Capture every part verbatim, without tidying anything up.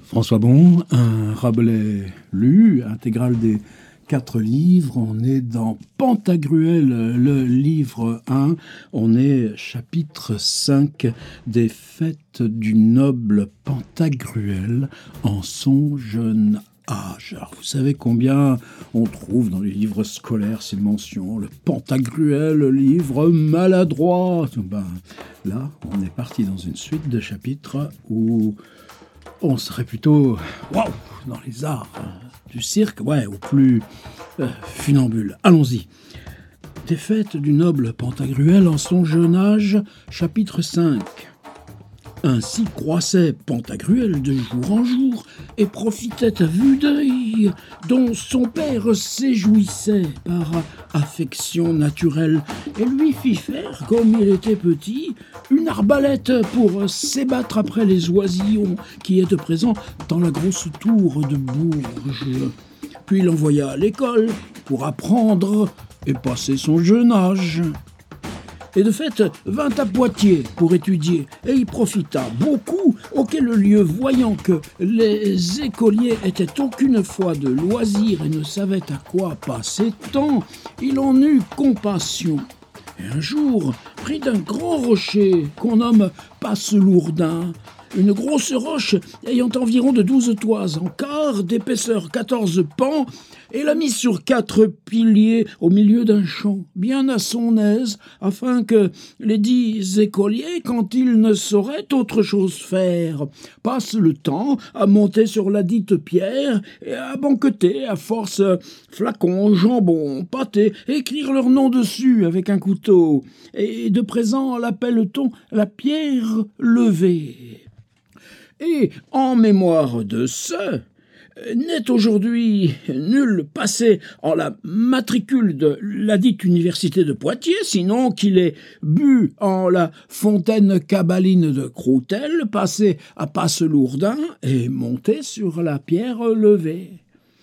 François Bon, un Rabelais lu, intégrale des quatre livres. On est dans Pantagruel, le livre un. On est chapitre cinq des fêtes du noble Pantagruel en son jeune âge. Alors, vous savez combien on trouve dans les livres scolaires ces mentions. Le Pantagruel, le livre maladroit. Ben, là, on est parti dans une suite de chapitres où on serait plutôt wow, dans les arts euh, du cirque, ouais, ou plus euh, funambule. Allons-y. Des fêtes du noble Pantagruel en son jeune âge, chapitre cinq. Ainsi croissait Pantagruel de jour en jour et profitait à vue d'œil, dont son père s'éjouissait par affection naturelle et lui fit faire, comme il était petit, une arbalète pour s'ébattre après les oisillons qui étaient présents dans la grosse tour de Bourges. Puis il l'envoya à l'école pour apprendre et passer son jeune âge. Et de fait, vint à Poitiers pour étudier, et y profita beaucoup, auquel lieu, voyant que les écoliers étaient aucune fois de loisir et ne savaient à quoi passer tant, il en eut compassion. Et un jour, pris d'un grand rocher qu'on nomme Passe-Lourdin, une grosse roche ayant environ de douze toises en quart, d'épaisseur quatorze pans, et l'a mise sur quatre piliers au milieu d'un champ, bien à son aise, afin que les dix écoliers, quand ils ne sauraient autre chose faire, passent le temps à monter sur la dite pierre et à banqueter à force flacons, jambon, pâté, écrire leur nom dessus avec un couteau, et de présent l'appelle-t-on la pierre levée. Et en mémoire de ce, n'est aujourd'hui nul passé en la matricule de ladite université de Poitiers, sinon qu'il ait bu en la fontaine cabaline de Croutelle, passé à Passe-Lourdin et monté sur la pierre levée.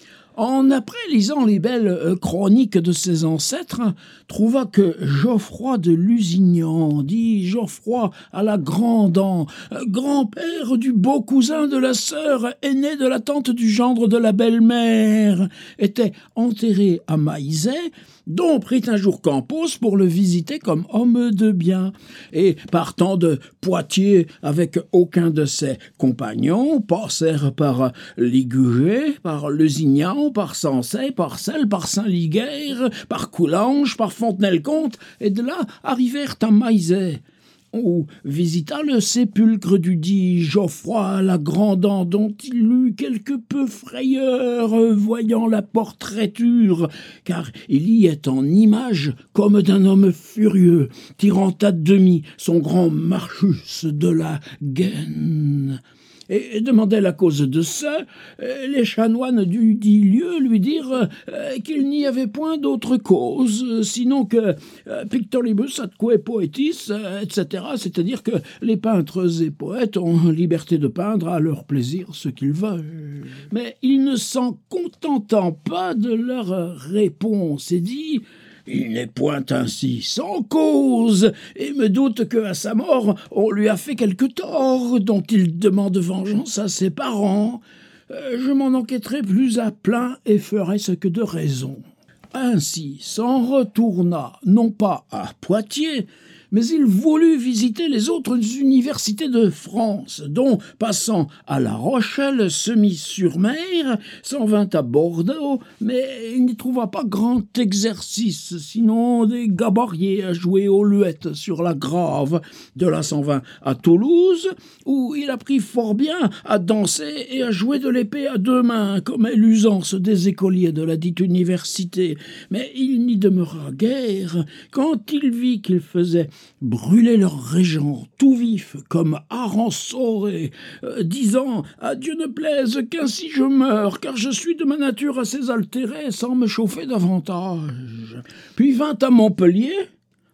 En après lisant les belles chroniques de ses ancêtres, trouva que Geoffroy de Lusignan, dit Geoffroy à la Grand'An, grand-père du beau cousin de la sœur aînée de la tante du gendre de la belle-mère, était enterré à Maizet, dont prit un jour Campos pour le visiter comme homme de bien. Et partant de Poitiers avec aucun de ses compagnons, passèrent par Ligugé, par Lusignan, par Sancey, par Selles, par Saint-Ligueur, par Coulanges, par Fontenay-le-Comte, et de là arrivèrent à Maizet, où visita le sépulcre du dit Geoffroy la Grand'An, dont il eut quelque peu frayeur, voyant la portraiture, car il y est en image comme d'un homme furieux, tirant à demi son grand marchus de la gaine. Et demandait la cause de ça, les chanoines du dit lieu lui dirent euh, qu'il n'y avait point d'autre cause, sinon que euh, pictoribus atque poetis, euh, et cetera, c'est-à-dire que les peintres et poètes ont liberté de peindre à leur plaisir ce qu'ils veulent. Mais il ne s'en contentant pas de leur réponse et dit « Il n'est point ainsi sans cause, et me doute qu'à sa mort, on lui a fait quelque tort, dont il demande vengeance à ses parents. Euh, je m'en enquêterai plus à plein et ferai ce que de raison. » Ainsi s'en retourna, non pas à Poitiers, mais il voulut visiter les autres universités de France, dont, passant à La Rochelle, semi-sur-mer, s'en vint à Bordeaux, mais il n'y trouva pas grand exercice, sinon des gabariers à jouer aux luettes sur la grave. De là s'en vint à Toulouse, où il apprit fort bien à danser et à jouer de l'épée à deux mains, comme est l'usance des écoliers de la dite université. Mais il n'y demeura guère, quand il vit qu'il faisait brûler leur régent tout vif comme Arançoré, euh, disant « À Dieu ne plaise qu'ainsi je meure, car je suis de ma nature assez altérée sans me chauffer davantage. » Puis vint à Montpellier,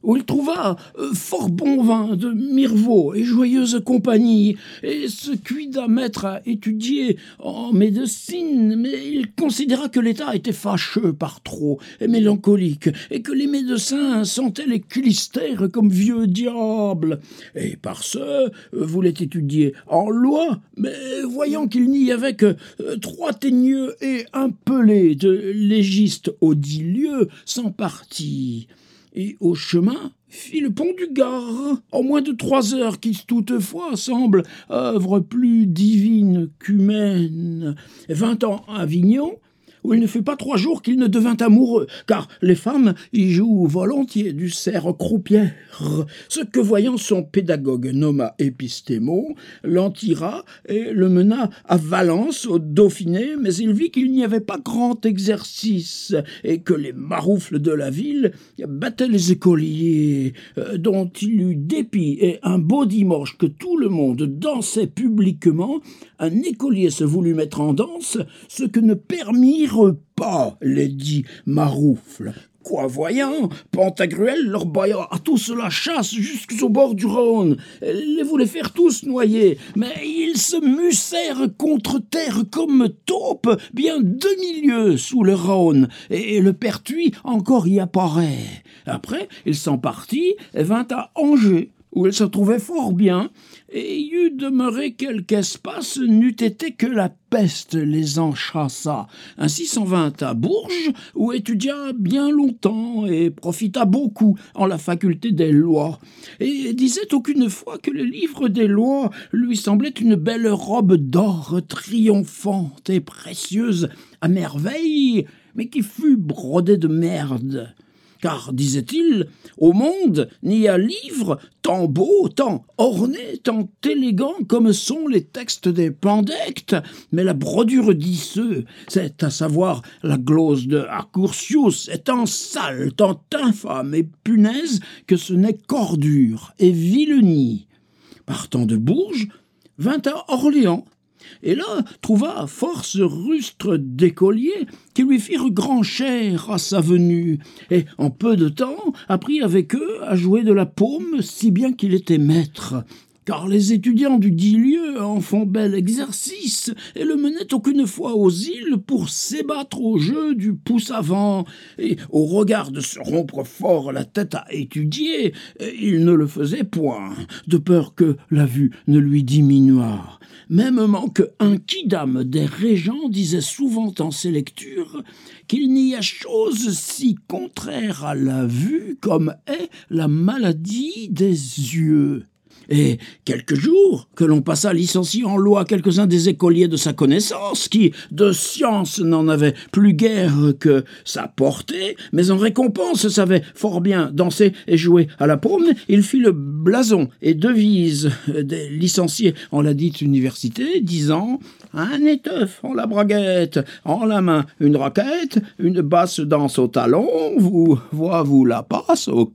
où il trouva euh, fort bon vin de Mirvaux et joyeuse compagnie, et se cuida mettre à étudier en médecine, mais il considéra que l'État était fâcheux par trop et mélancolique, et que les médecins sentaient les clistères comme vieux diables, et par ce voulait étudier en loi, mais voyant qu'il n'y avait que euh, trois teigneux et un pelé de légistes aux dix lieues, s'en partit. Et au chemin fit le pont du Gard, en moins de trois heures, qui toutefois semble œuvre plus divine qu'humaine. Vint en Avignon, où il ne fut pas trois jours qu'il ne devint amoureux, car les femmes y jouent volontiers du cerf croupière, ce que voyant son pédagogue nomma Épistémo, l'en tira et le mena à Valence, au Dauphiné, mais il vit qu'il n'y avait pas grand exercice, et que les maroufles de la ville battaient les écoliers, dont il eut dépit, et un beau dimanche que tout le monde dansait publiquement, un écolier se voulut mettre en danse, ce que ne permirent pas les dix maroufles. Quoi voyant, Pantagruel leur bâilla à tous la chasse jusqu'au bord du Rhône, les voulait faire tous noyer, mais ils se mussèrent contre terre comme taupes, bien demi-lieues sous le Rhône, et le Pertuis encore y apparaît. Après, il s'en partit et vint à Angers, où il se trouvait fort bien, et y eût demeuré quelque espace, n'eût été que la peste les en chassa. Ainsi s'en vint à Bourges, où étudia bien longtemps et profita beaucoup en la faculté des lois, et disait aucune fois que le livre des lois lui semblait une belle robe d'or triomphante et précieuse à merveille, mais qui fut brodée de merde. Car, disait-il, au monde n'y a livre tant beau, tant orné, tant élégant comme sont les textes des Pandectes, mais la brodure d'Isseux, c'est à savoir la glose de Accursius, est tant sale, tant infâme et punaise que ce n'est qu'ordure et vilenie. Partant de Bourges, vint à Orléans, et là trouva force rustres d'écoliers qui lui firent grand chère à sa venue, et en peu de temps apprit avec eux à jouer de la paume si bien qu'il était maître. Car les étudiants du dix lieues en font bel exercice et le menaient aucune fois aux îles pour s'ébattre au jeu du pouce avant, et au regard de se rompre fort la tête à étudier, il ne le faisait point, de peur que la vue ne lui diminuât. Mêmement qu'un quidam des régents disait souvent en ses lectures qu'il n'y a chose si contraire à la vue comme est la maladie des yeux. Et quelques jours que l'on passa licencié en loi quelques-uns des écoliers de sa connaissance, qui, de science, n'en avaient plus guère que sa portée, mais en récompense savaient fort bien danser et jouer à la paume, il fit le blason et devise des licenciés en la dite université, disant « un éteuf en la braguette, en la main une raquette, une basse danse au talon, vous voix-vous la passe au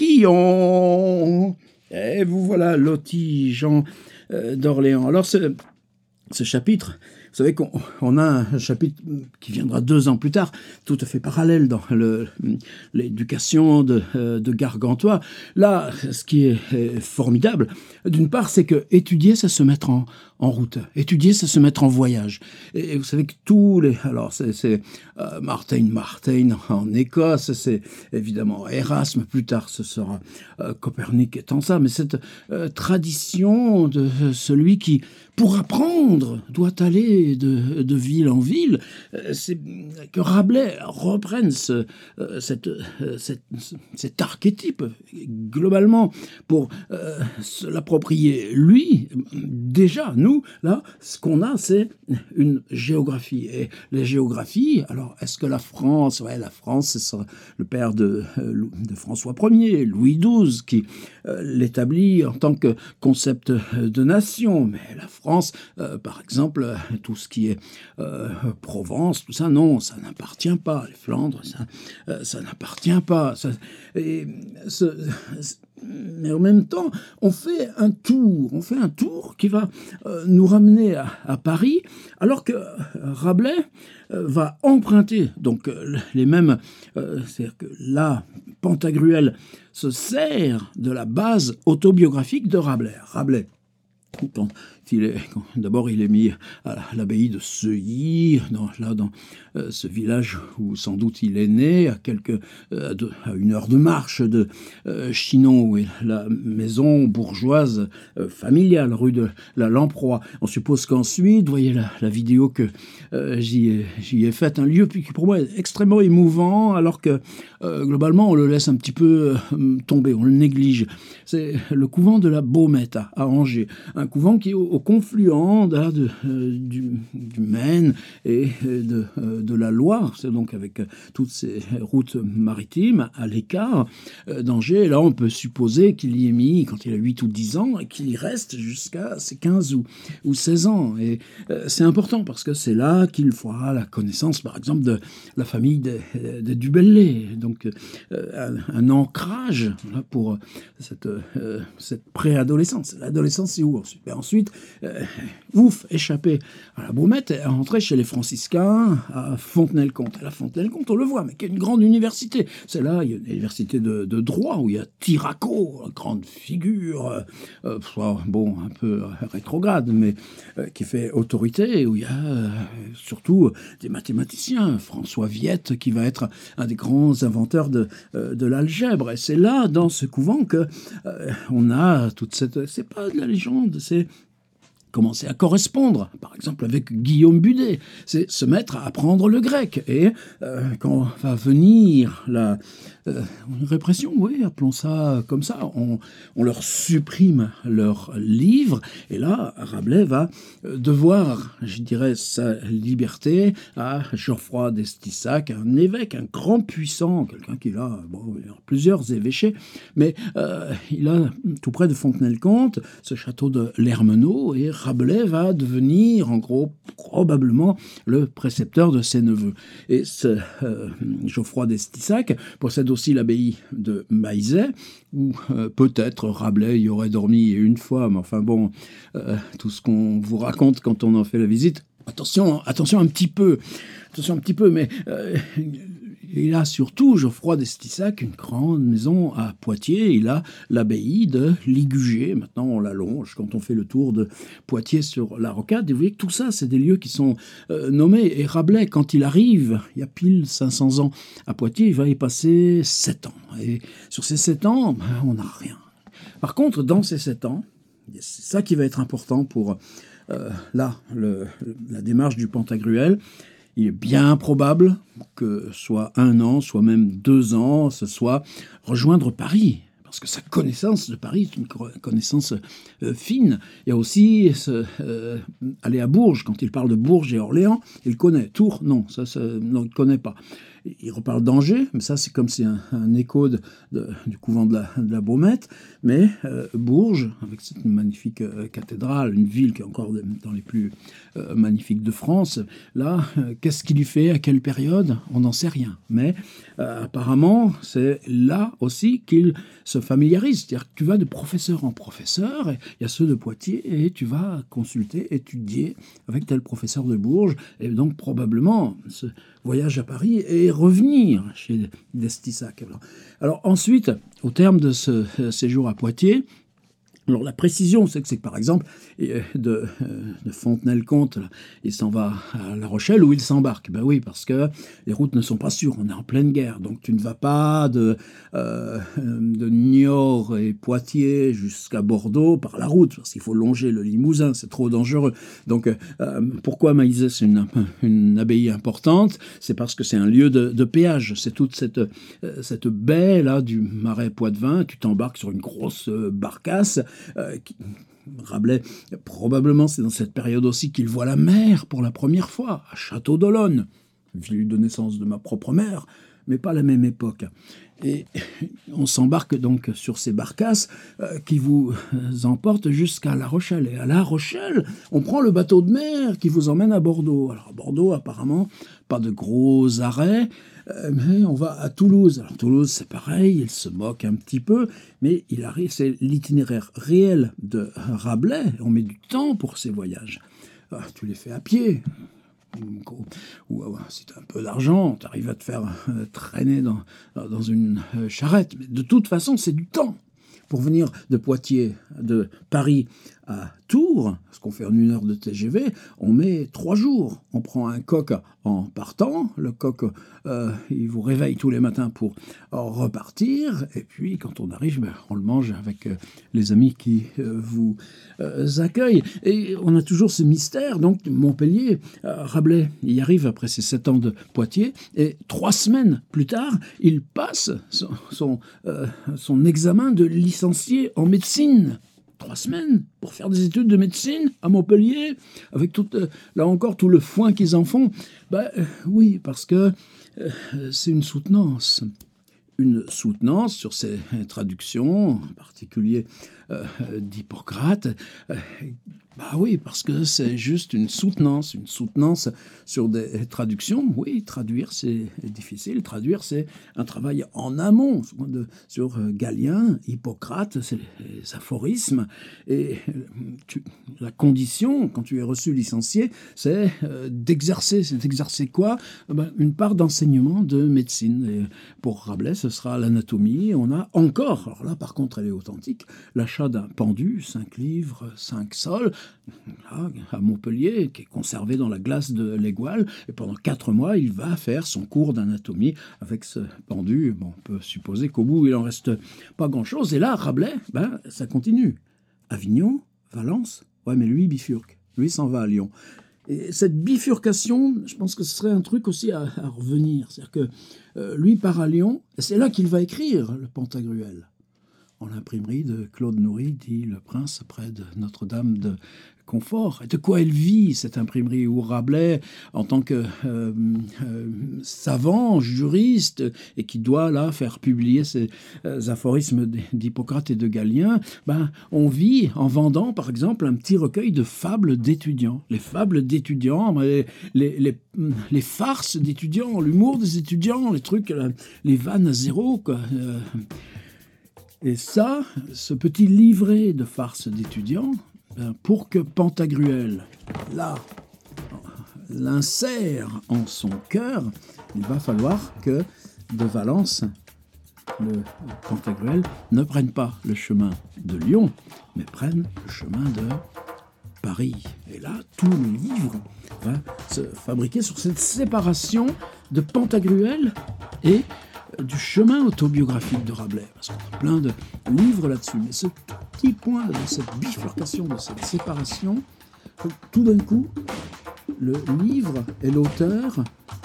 coquillon ». Et vous voilà loti, Jean euh, d'Orléans. Alors, ce, ce chapitre, vous savez qu'on on a un chapitre qui viendra deux ans plus tard, tout à fait parallèle dans le, l'éducation de, de Gargantua. Là, ce qui est, est formidable, d'une part, c'est que étudier, c'est se mettre en, en route. Étudier, c'est se mettre en voyage. Et, et vous savez que tous les... Alors, c'est, c'est euh, Martin Martin en Écosse, c'est évidemment Erasme, plus tard ce sera euh, Copernic étant ça, mais cette euh, tradition de celui qui, pour apprendre, doit aller de, de ville en ville, euh, c'est que Rabelais reprenne ce, euh, cette, euh, cette, cet archétype, globalement, pour euh, se l'approprier. Lui, déjà, nous, Nous, là, ce qu'on a, c'est une géographie. Et les géographies, alors, est-ce que la France, ouais, la France, c'est le père de, de François Ier, Louis douze, qui euh, l'établit en tant que concept de nation. Mais la France, euh, par exemple, tout ce qui est euh, Provence, tout ça, non, ça n'appartient pas. Les Flandres, ça, euh, ça n'appartient pas. Ça, et ce, mais en même temps, on fait un tour, on fait un tour qui va euh, nous ramener à, à Paris, alors que euh, Rabelais euh, va emprunter donc euh, les mêmes, euh, c'est-à-dire que là, Pantagruel se sert de la base autobiographique de Rabelais. Rabelais. Quand il est, quand, d'abord, il est mis à l'abbaye de Seuilly, dans, là, dans euh, ce village où sans doute il est né, à, quelques, euh, de, à une heure de marche de euh, Chinon, où est la maison bourgeoise euh, familiale, rue de la Lamproie. On suppose qu'ensuite, vous voyez la, la vidéo que euh, j'y ai, j'y ai faite, un lieu qui pour moi est extrêmement émouvant, alors que euh, globalement on le laisse un petit peu euh, tomber, on le néglige. C'est le couvent de la Baumette à, à Angers, un couvent qui est au, au confluent de, de, euh, du, du Maine et de, euh, de la Loire, c'est donc avec euh, toutes ces routes maritimes à l'écart euh, d'Angers. Et là, on peut supposer qu'il y est mis quand il a huit ou dix ans et qu'il y reste jusqu'à ses quinze ou, ou seize ans. Et euh, c'est important parce que c'est là qu'il fera la connaissance, par exemple, de la famille des, des Du Bellay. Donc, euh, un, un ancrage là, pour cette, euh, cette préadolescence. L'adolescence, c'est où ensuite? Ben ensuite, euh, ouf, échappé à la Baumette, est rentré chez les franciscains à Fontenay-le-Comte. Et la Fontenay-le-Comte, on le voit, mais qui est une grande université. C'est là, il y a une université de, de droit où il y a Tiraco, une grande figure, euh, soit, bon, un peu rétrograde, mais euh, qui fait autorité, où il y a euh, surtout des mathématiciens. François Viette, qui va être un des grands inventeurs de, euh, de l'algèbre. Et c'est là, dans ce couvent, que euh, on a toute cette... C'est pas de la légende, c'est commencer à correspondre, par exemple avec Guillaume Budet, c'est se mettre à apprendre le grec. Et euh, quand va venir la euh, répression, oui, appelons ça comme ça, on, on leur supprime leurs livres, et là, Rabelais va devoir, je dirais, sa liberté à Geoffroy d'Estissac, un évêque, un grand puissant, quelqu'un qui a, bon, il a plusieurs évêchés, mais euh, il a tout près de Fontenay-le-Comte ce château de l'Ermenau, et Rabelais va devenir, en gros, probablement le précepteur de ses neveux. Et ce euh, Geoffroy d'Estissac possède aussi l'abbaye de Maillezais, où euh, peut-être Rabelais y aurait dormi une fois, mais enfin bon, euh, tout ce qu'on vous raconte quand on en fait la visite, attention, attention un petit peu, attention un petit peu, mais... Euh, il a surtout, Geoffroy d'Estissac, une grande maison à Poitiers. Il a l'abbaye de Ligugé. Maintenant, on l'allonge quand on fait le tour de Poitiers sur la rocade. Et vous voyez que tout ça, c'est des lieux qui sont euh, nommés. Et Rabelais, quand il arrive, il y a pile cinq cents ans à Poitiers, il va y passer sept ans. Et sur ces sept ans, ben, on n'a rien. Par contre, dans ces sept ans, c'est ça qui va être important pour, euh, là, le, la démarche du Pantagruel. Il est bien probable que soit un an, soit même deux ans, ce soit rejoindre Paris. Parce que sa connaissance de Paris est une connaissance euh, fine. Il y a aussi ce, euh, aller à Bourges. Quand il parle de Bourges et Orléans, il connaît. Tours, non, ça, ça non, il ne connaît pas. Il reparle d'Angers, mais ça c'est comme c'est un, un écho de, de, du couvent de la, de la Baumette. Mais euh, Bourges, avec cette magnifique euh, cathédrale, une ville qui est encore dans les plus euh, magnifiques de France, là, euh, qu'est-ce qu'il y fait, à quelle période? On n'en sait rien. Mais euh, apparemment, c'est là aussi qu'il se familiarise. C'est-à-dire que tu vas de professeur en professeur, et il y a ceux de Poitiers, et tu vas consulter, étudier avec tel professeur de Bourges, et donc probablement ce voyage à Paris et revenir chez d'Estissac. Alors, alors ensuite, au terme de ce séjour à Poitiers, alors la précision, c'est que c'est que par exemple, de, de Fontenay-le-Comte, il s'en va à La Rochelle où il s'embarque. Ben oui, parce que les routes ne sont pas sûres, on est en pleine guerre, donc tu ne vas pas de, euh, de Niort et Poitiers jusqu'à Bordeaux par la route, parce qu'il faut longer le Limousin, c'est trop dangereux. Donc euh, pourquoi Maillezais, c'est une, une abbaye importante? C'est parce que c'est un lieu de, de péage, c'est toute cette, cette baie là du marais Poitevin, tu t'embarques sur une grosse barcasse. Euh, qui, Rabelais, probablement c'est dans cette période aussi qu'il voit la mer pour la première fois, à Château d'Olonne, ville de naissance de ma propre mère, mais pas la même époque. Et on s'embarque donc sur ces barcasses euh, qui vous emportent jusqu'à La Rochelle. Et à La Rochelle, on prend le bateau de mer qui vous emmène à Bordeaux. Alors à Bordeaux, apparemment, pas de gros arrêts, euh, mais on va à Toulouse. Alors Toulouse, c'est pareil, il se moque un petit peu, mais il arrive, c'est l'itinéraire réel de Rabelais. On met du temps pour ces voyages. Ah, tu les fais à pied. Ou, ou si tu as un peu d'argent, tu arrives à te faire euh, traîner dans, dans une euh, charrette. Mais de toute façon, c'est du temps. Pour venir de Poitiers, de Paris à Tours, ce qu'on fait en une heure de T G V, on met trois jours. On prend un coq en partant, le coq, euh, il vous réveille tous les matins pour repartir, et puis quand on arrive, ben, on le mange avec euh, les amis qui euh, vous euh, accueillent. Et on a toujours ce mystère, donc Montpellier, euh, Rabelais, il y arrive après ses sept ans de Poitiers, et trois semaines plus tard, il passe son, son, euh, son examen de licencié en médecine. Trois semaines pour faire des études de médecine à Montpellier, avec tout, euh, là encore tout le foin qu'ils en font. Ben, euh, oui, parce que euh, c'est une soutenance. Une soutenance sur ces traductions, en particulier euh, d'Hippocrate. Euh, bah oui, parce que c'est juste une soutenance, une soutenance sur des traductions. Oui, traduire, c'est difficile. Traduire, c'est un travail en amont. De, sur Galien, Hippocrate, c'est les aphorismes. Et tu, la condition, quand tu es reçu licencié, c'est euh, d'exercer. C'est d'exercer quoi? Ben, une part d'enseignement de médecine. Et pour Rabelais, ce sera l'anatomie. On a encore, alors là, par contre, elle est authentique, l'achat d'un pendu, cinq livres, cinq sols, là, à Montpellier, qui est conservé dans la glace de l'Égoile, et pendant quatre mois, il va faire son cours d'anatomie avec ce pendu. Bon, on peut supposer qu'au bout, il en reste pas grand-chose. Et là, Rabelais, ben, ça continue. Avignon, Valence, ouais, mais lui, bifurque. Lui s'en va à Lyon. Et cette bifurcation, je pense que ce serait un truc aussi à, à revenir. C'est-à-dire que euh, lui part à Lyon, et c'est là qu'il va écrire le Pantagruel. En l'imprimerie de Claude Noury, dit le prince, près de Notre-Dame de Confort. Et de quoi elle vit, cette imprimerie, où Rabelais, en tant que euh, euh, savant, juriste, et qui doit là faire publier ces euh, aphorismes d'Hippocrate et de Galien, ben, on vit en vendant, par exemple, un petit recueil de fables d'étudiants. Les fables d'étudiants, les, les, les, les farces d'étudiants, l'humour des étudiants, les trucs, les vannes à zéro, quoi. Euh, Et ça, ce petit livret de farce d'étudiants, pour que Pantagruel, là, l'insère en son cœur, il va falloir que de Valence, le Pantagruel ne prenne pas le chemin de Lyon, mais prenne le chemin de Paris. Et là, tout le livre va se fabriquer sur cette séparation de Pantagruel et du chemin autobiographique de Rabelais, parce qu'on a plein de livres là-dessus, mais ce petit point de cette bifurcation, de cette séparation, tout d'un coup, le livre et l'auteur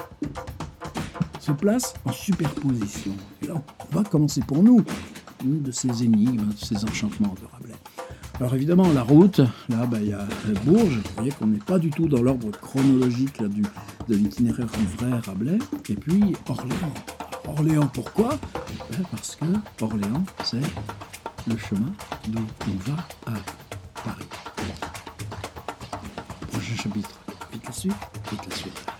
se placent en superposition. Et là, on va commencer pour nous une de ces énigmes, de ces enchantements de Rabelais. Alors évidemment, la route, là, ben, y a Bourges, vous voyez qu'on n'est pas du tout dans l'ordre chronologique là, du, de l'itinéraire du vrai Rabelais, et puis Orléans. Orléans, pourquoi? Ben parce que Orléans, c'est le chemin d'où on va à Paris. Prochain chapitre, vite la suite, vite la suite.